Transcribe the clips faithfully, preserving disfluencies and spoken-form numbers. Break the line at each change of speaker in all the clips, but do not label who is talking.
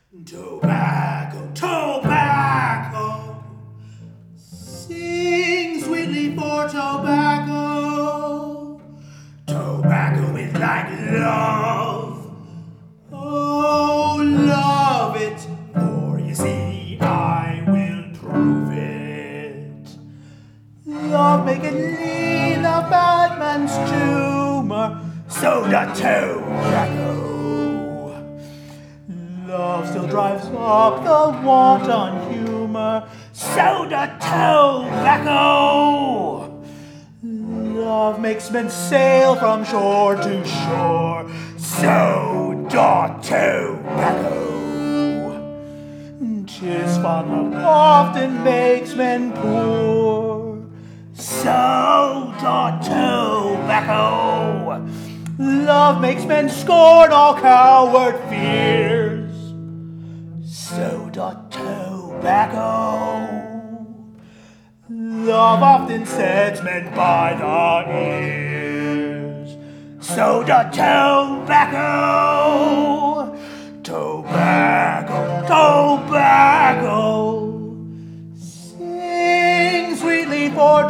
Tobacco, tobacco, sing sweetly for tobacco. Tobacco is like love, oh love it, for you see I will prove it. Love make it lean a bad man's tumor, so doth tobacco. Love still drives up the wanton humor, so doth tobacco. Love makes men sail from shore to shore, so doth tobacco. 'Tis fond love often makes men poor, so doth tobacco. Love makes men scorn all coward fears, so doth tobacco. Love often sets men by the ears, so doth tobacco. Tobacco, tobacco, sing sweetly for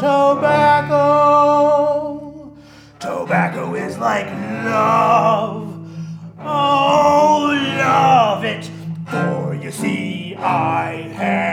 tobacco. Tobacco is like love, oh love it, for you see I have